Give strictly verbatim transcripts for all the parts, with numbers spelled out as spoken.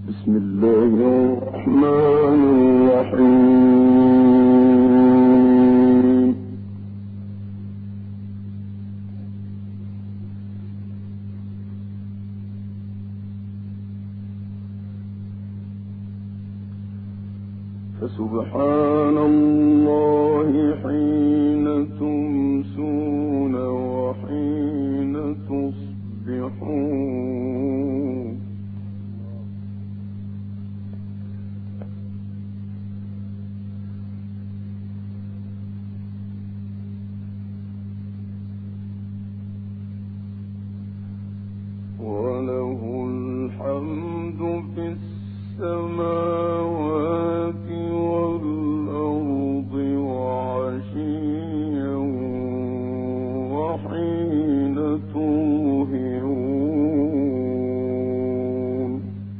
بسم الله الرحمن الرحيم. فسبحان الله حين تمسون وحين تصبحون. وله الحمد في السماوات والأرض وعشيا وحين تظهرون.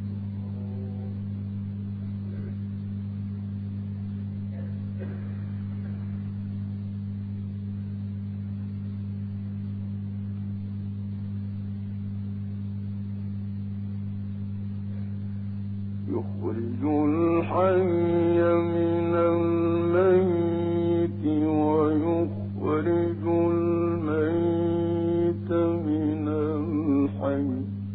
يخرج الحي من الميت ويخرج الميت من الحي.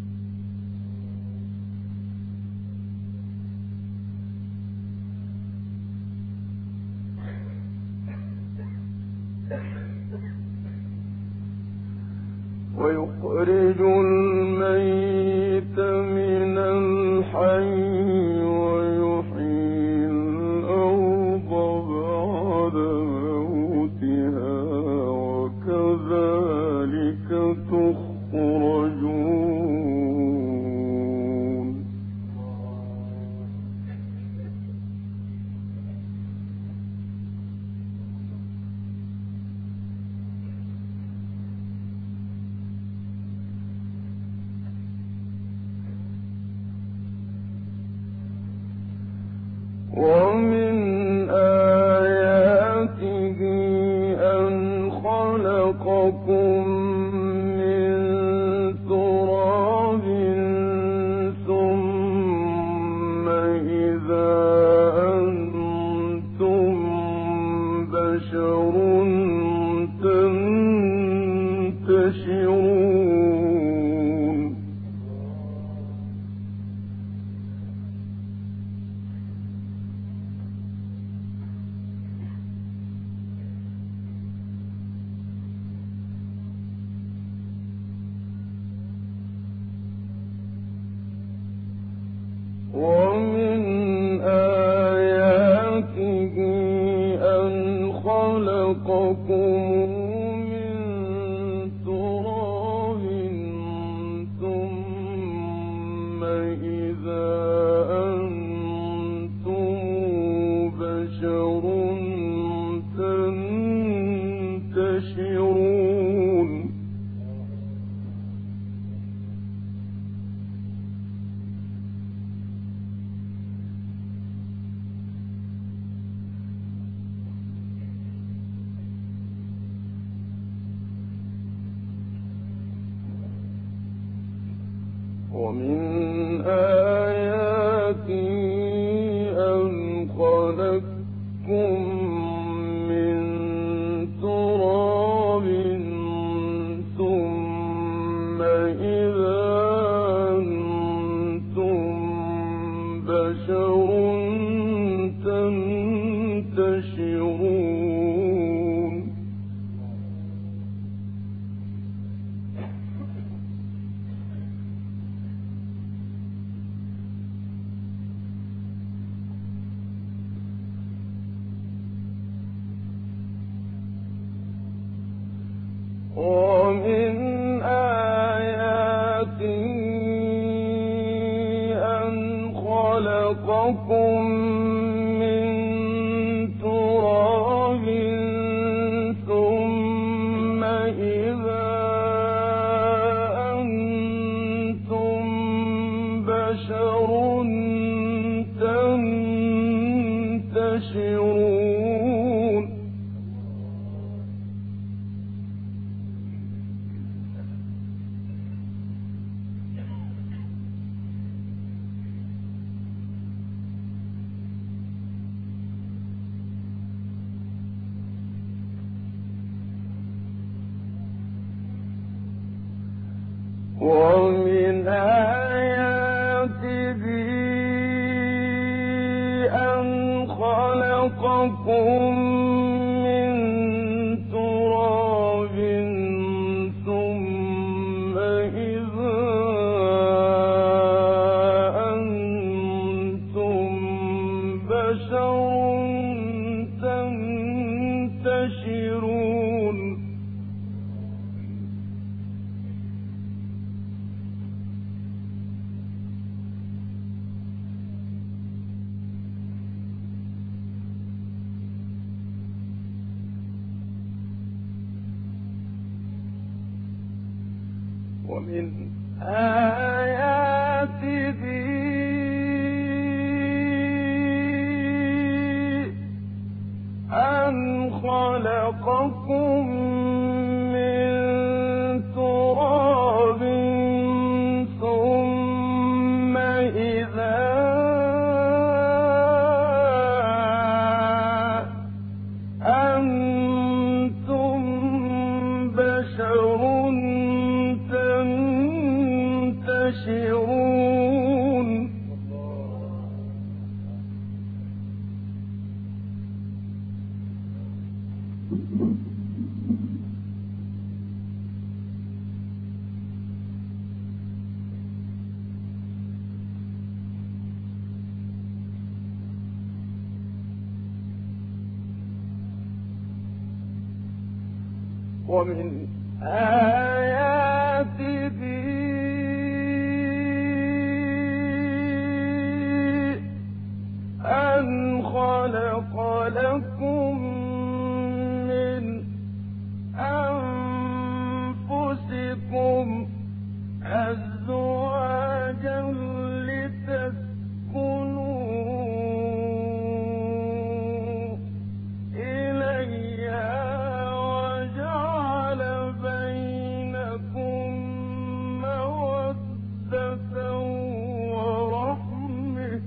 ويخرج الميت من الحي ويحيي الأرض بعد موتها وكذلك تخرجون. ومن آياته أن خلقكم من تراب ثم إذا أنتم بشر تنتشرون. ومن آياته أن خلقكم من تراب ثم إذا أنتم بشر تنتشرون. ومن آياته أن خلقكم من تراب ثم إذا أنتم بشر تنتشرون. ومن آياته أن خلقكم من تراب ثم إذا أنتم بشر تنتشرون. ومن آياته أن خلقكم من تراب ثم إذا أنتم بشر تنتشرون ومن آياته أن خلقكم من تراب ثم إذا أنتم بشر تنتشرون ومن آياته أن خلق لكم من أنفسكم أزواجا لتسكنوا إليها وجعل بينكم مودة ورحمة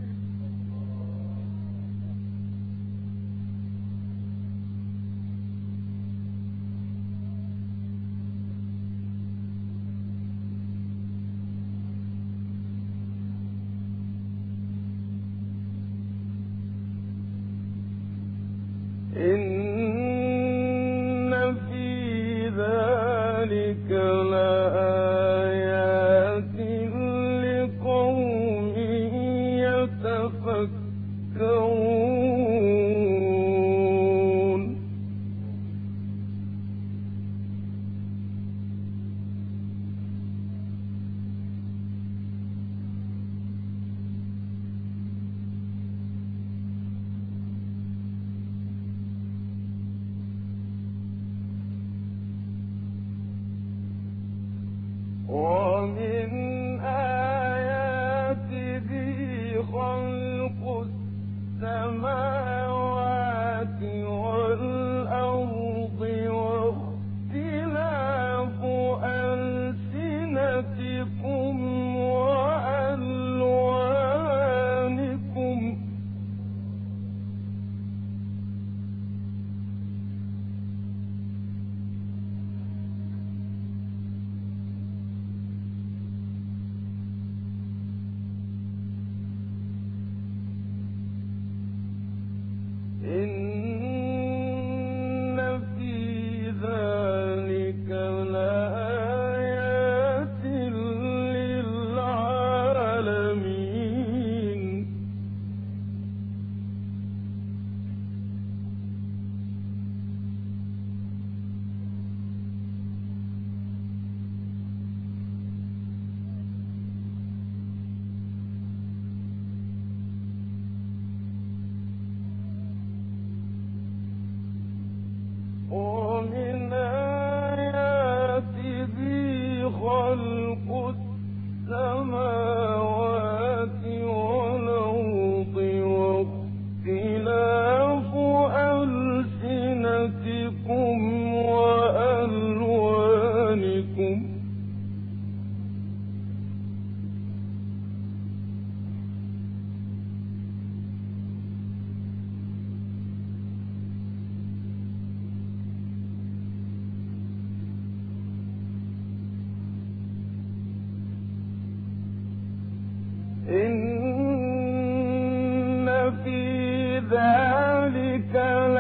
إن في ذلك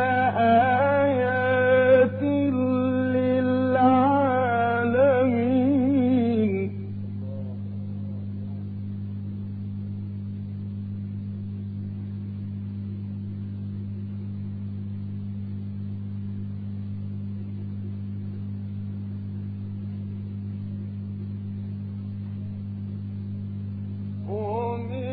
لآيات للعالمين. ومن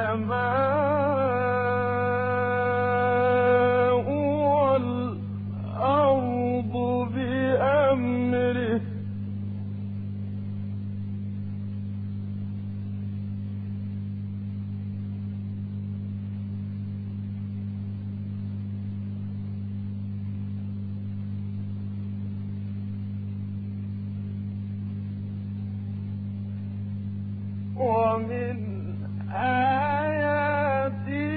السماء والأرض بأمره ومن آياته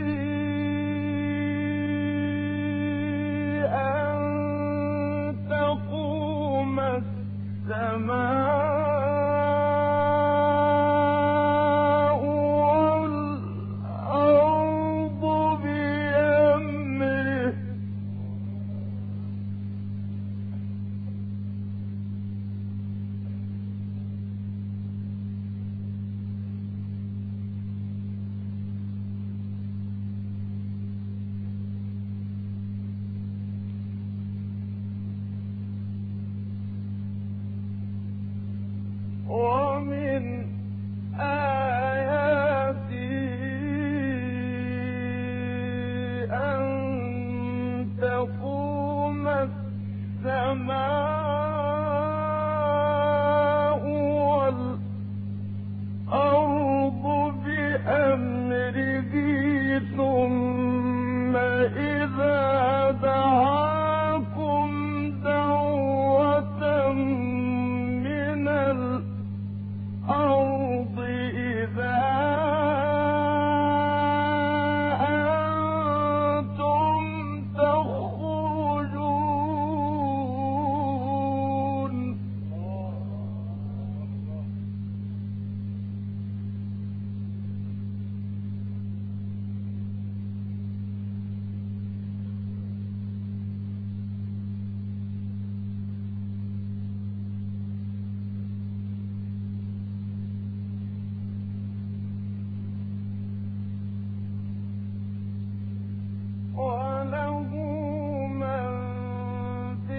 أن تقوم السماء والأرض بأمره ومن آياته أن تقوم السماء والأرض بأمره ثم إذا دعاكم دعوة من الأرض إذا أنتم تخرجون وله من في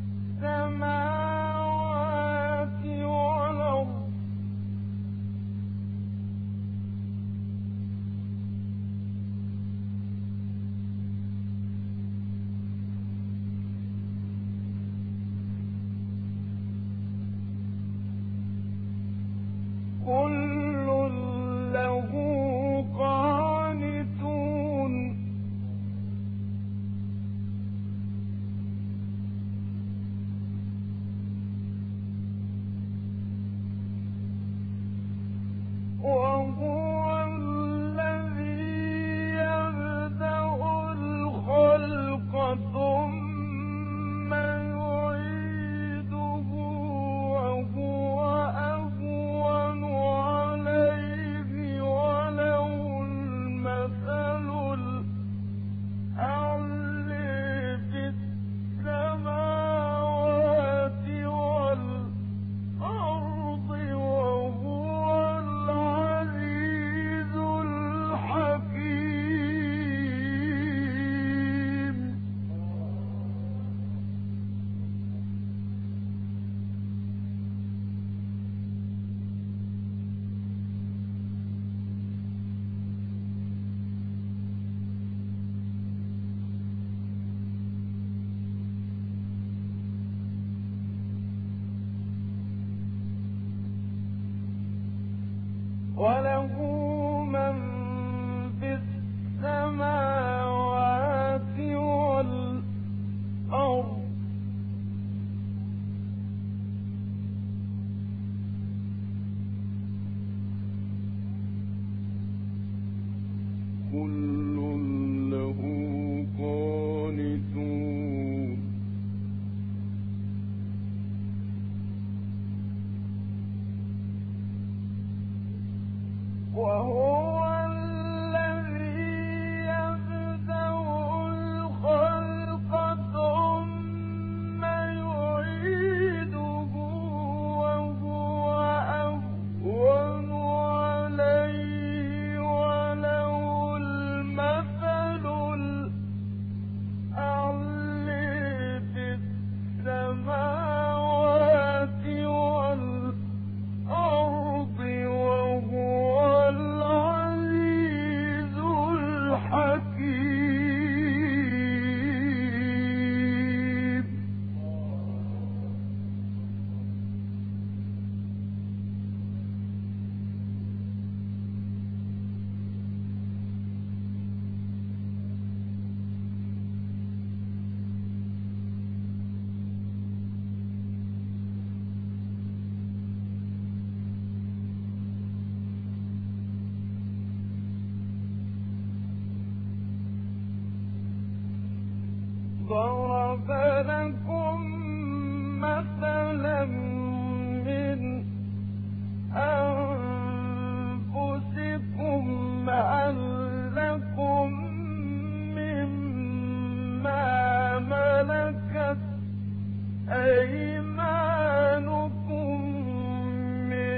السماوات والأرض كل له قانتون وهو الذي يبدأ الخلق ثم يعيده وهو أهون عليه وله المثل الأعلى في السماوات والأرض وهو العزيز الحكيم وله من في السماوات والأرض كل له قانتون وهو الذي يبدأ الخلق ثم يعيده وهو أهون عليه وله المثل الأعلى في السماوات والأرض وهو العزيز لكم مثلا من أنفسكم هل لكم مما ملكت أيمانكم من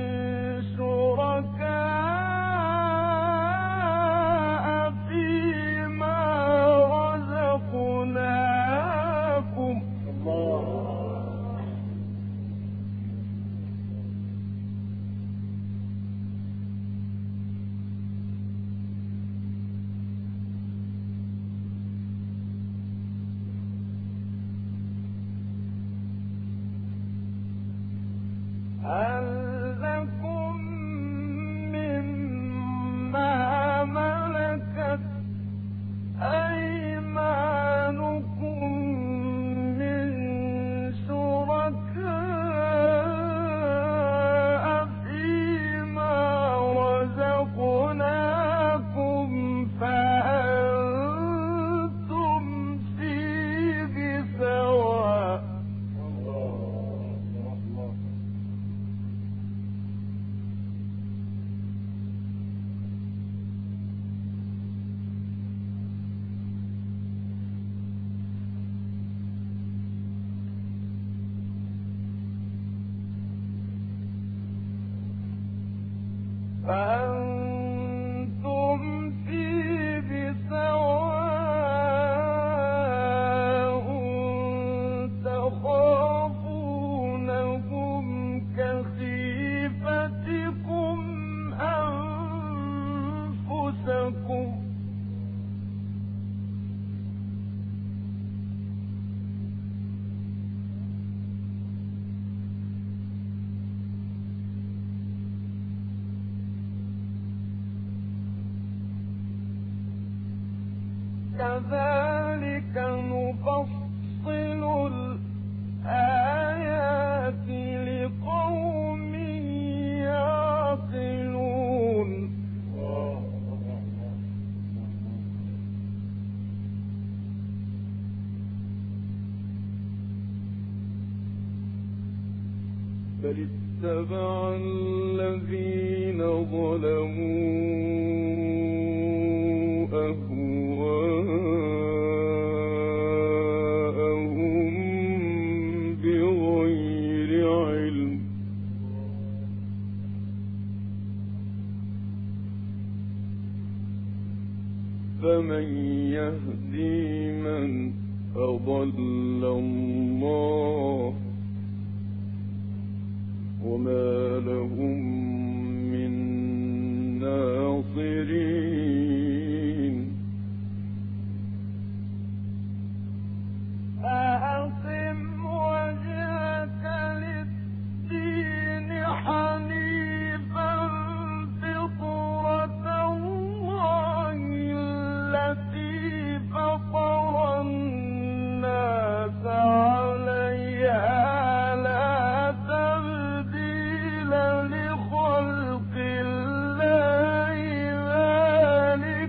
شركاء فيما رزقناكم. هل لكم مما ملكت أيمانكم من شركاء فيما رزقناكم فأنتم فيه سواء. فأنتم فيه سواء تخافونهم كخيفتكم أنفسكم. كذلك نفصل الآيات لقوم يعقلون. بل اتبع الذين ظلموا أهواءهم بغير علم. فمن يهدي من أضل الله وما لهم من ناصرين. فأقم وجهك للدين حنيفا فطرة الله التي فطر الناس عليها لا تبديل لخلق الله ذلك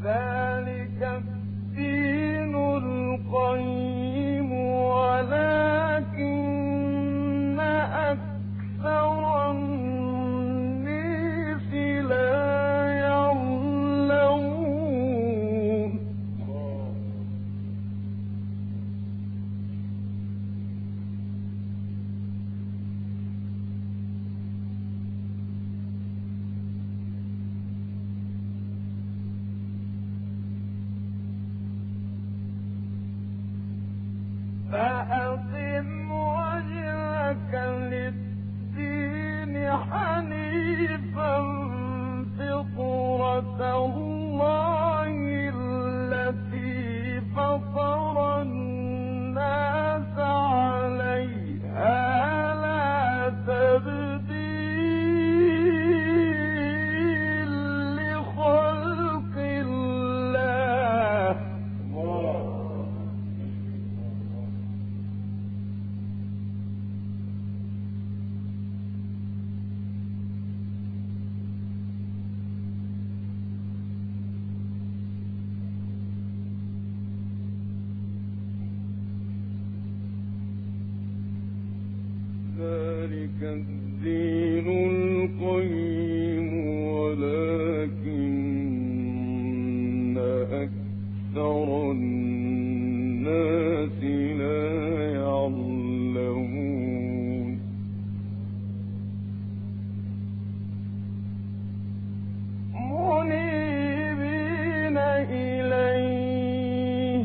ذلك الدين القيم ولكن أكثر الناس لا يعلمون. فأقم وجهك للدين حنيفا فطرة الله التي فطر الناس عليها لا تبديل لخلق الله. ذلك الدين القيم ولكن أكثر الناس لا يعلمون. منيبين إليه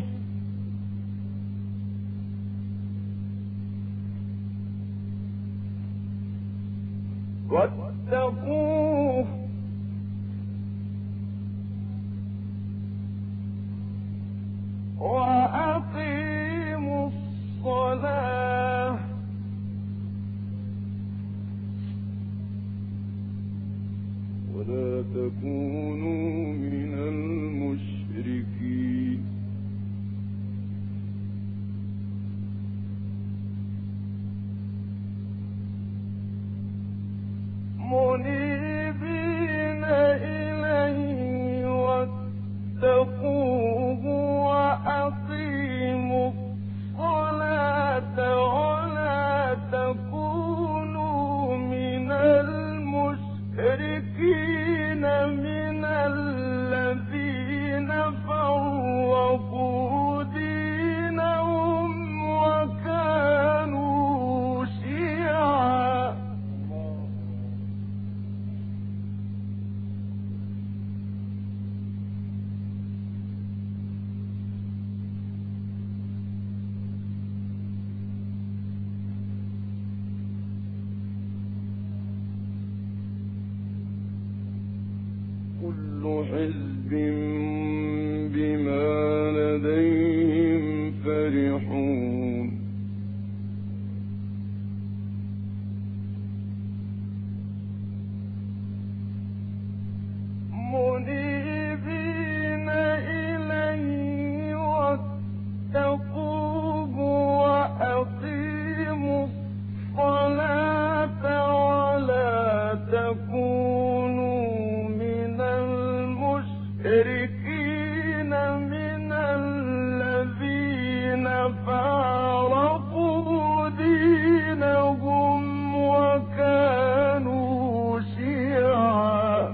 واتقوه وأقيموا الصلاة ولا تكونوا من المشركين. منيبين إليه واتقوه وأقيموا الصلاة ولا تكونوا من المشركين من الذين فرقوا دينهم وكانوا شيعا. كل حزب بما لديهم فرحون. منيبين إليه واتقوه وأقيموا الصلاة ولا تكونوا من المشركين من الذين فارقوا دينهم وكانوا شيعا.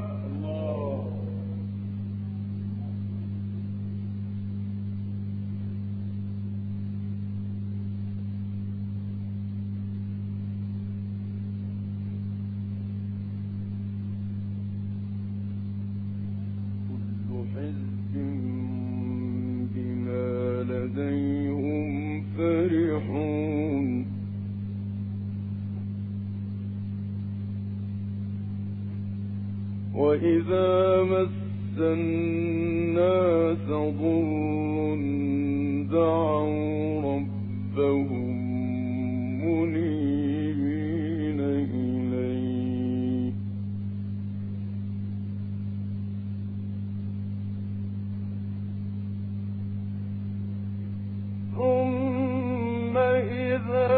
حزب بما لديهم فرحون. وإذا مس الناس ضر دعوا ربهم منيبين إليه ثم إذا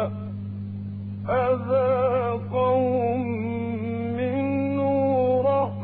أذاقهم منه رحمة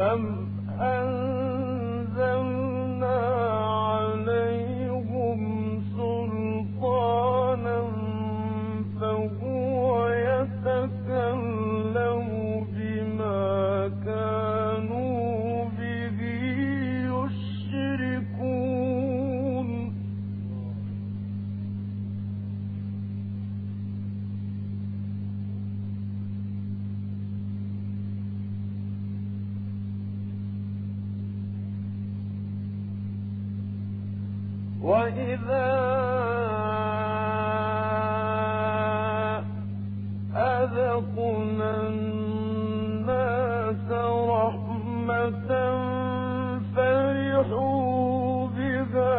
أم أنزلنا عليهم سلطانا فهو يتكلم بما كانوا به يشركون وإذا أذقنا الناس رحمة فرحوا بها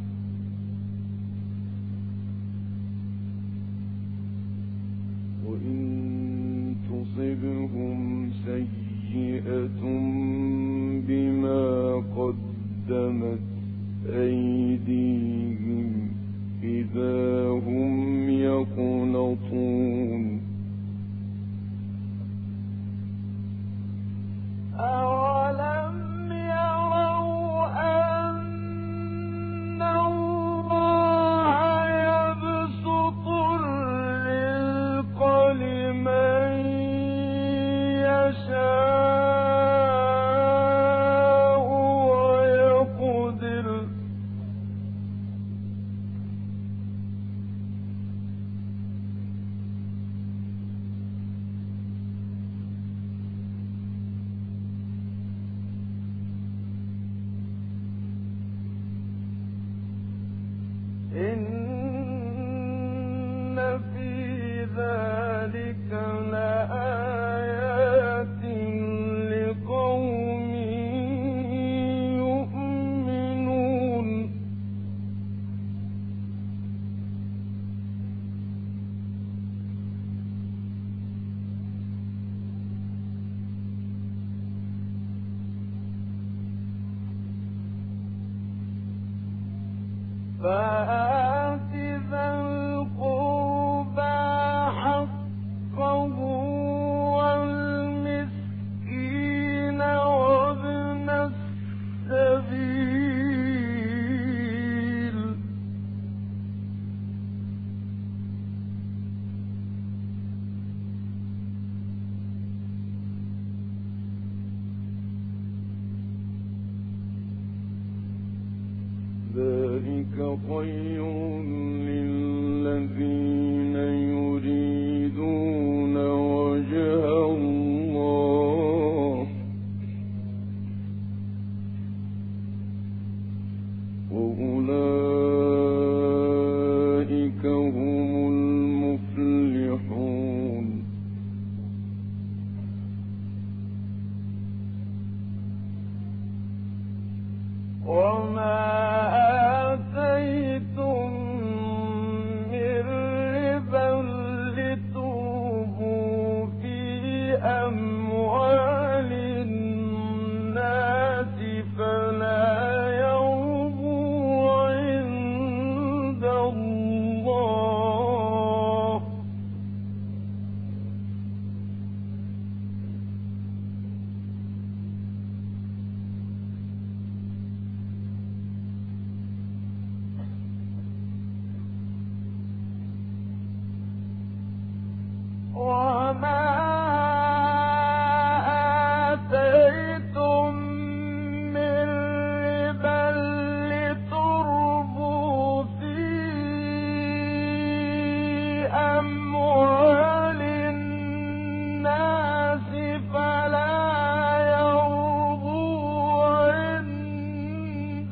وإن تصبهم سيئة بما قدمت أيديهم إذا هم يقنطون أولم يروا أن الله يبسط الرزق لمن يشاء ويقدر إن في ذلك لآيات لقوم يؤمنون فآت ذا القربى حقه والمسكين وابن السبيل ذلك خير للذين يريدون وجه الله وأولئك هم المفلحون وما آتيتم من ربا لتربوا في أموال الناس فلا يربوا عند الله وما آتيتم من ربا لتربوا في أموال الناس فلا يربوا عند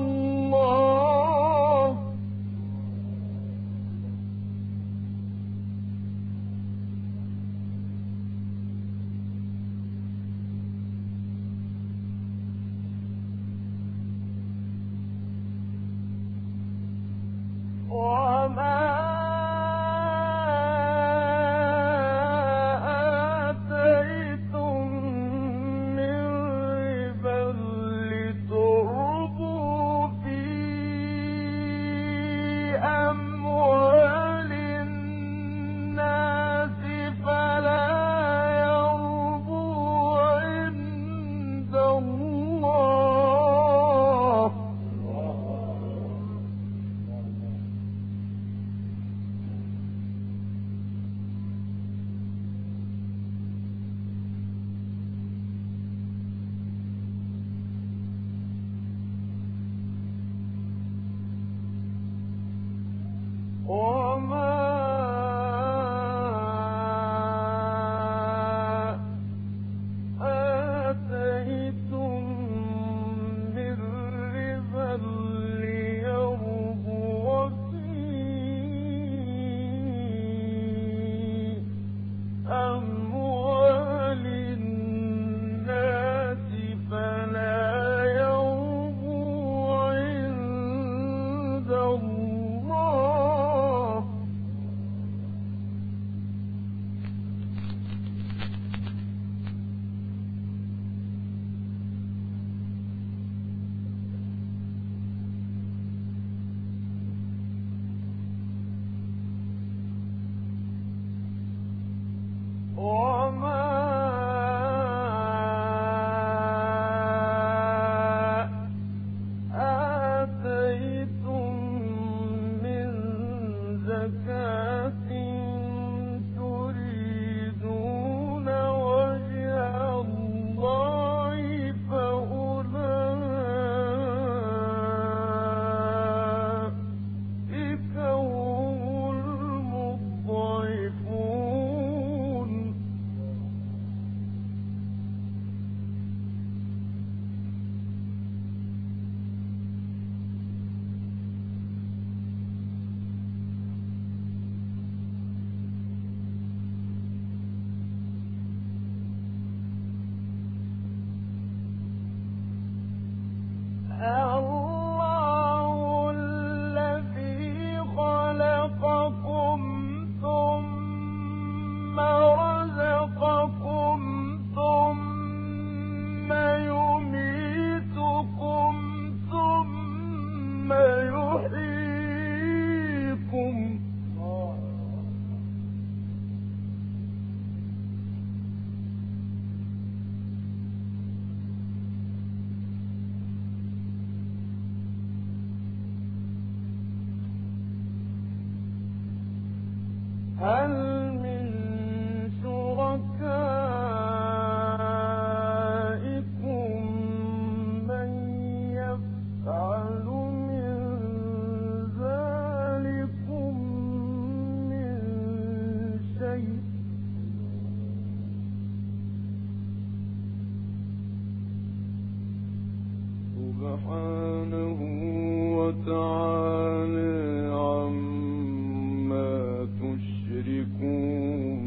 الله وما آتيتم من ربا لتربوا في أموال الناس فلا يربوا عند هل من شركائكم من يفعل من ذلكم من شيء سبحانه وتعالى عما تشركون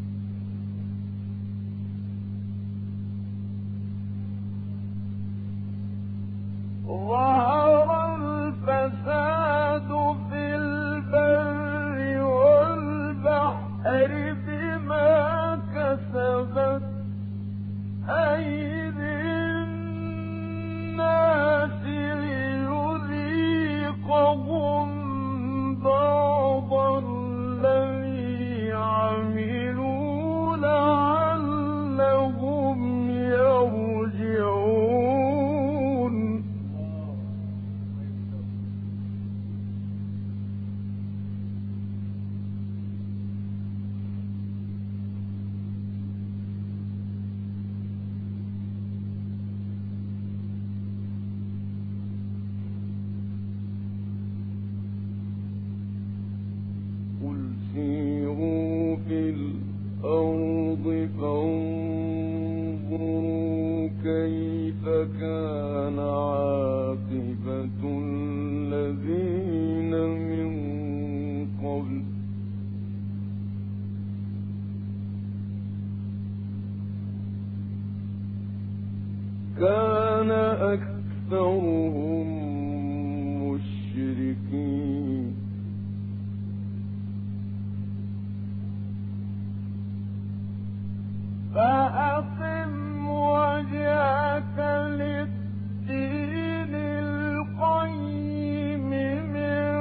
ظهر الفساد في البر والبحر بما كسبت أيدي الناس ليذيقهم بعض الذي عملوا لعلهم يرجعون قل سيروا في الأرض فانظروا كيف كان عاقبة الذين من قبل كان أكثرهم مشركين فأقم وجهك للدين القيم من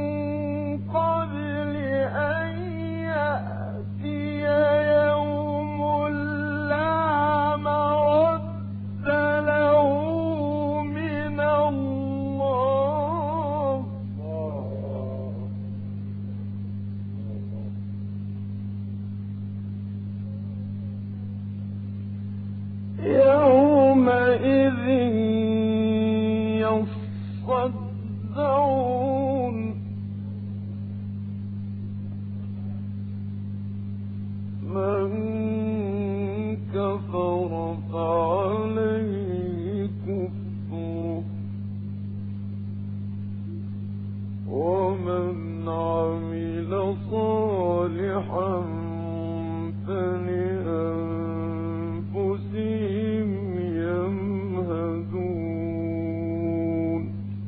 قبل أن يأتي يوم لا مرد له من الله يومئذ يصدعون من كفر فعليه كفره ومن عمل صالحا فلأنفسهم يمهدون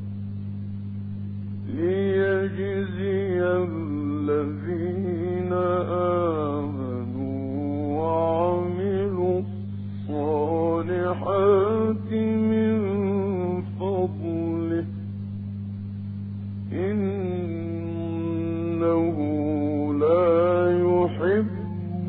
ليجزي الذين آمنوا وعملوا الصالحات من فضله إنه لا يحب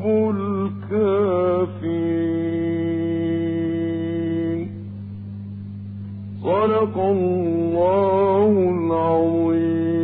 الكافرين. صدق الله العظيم.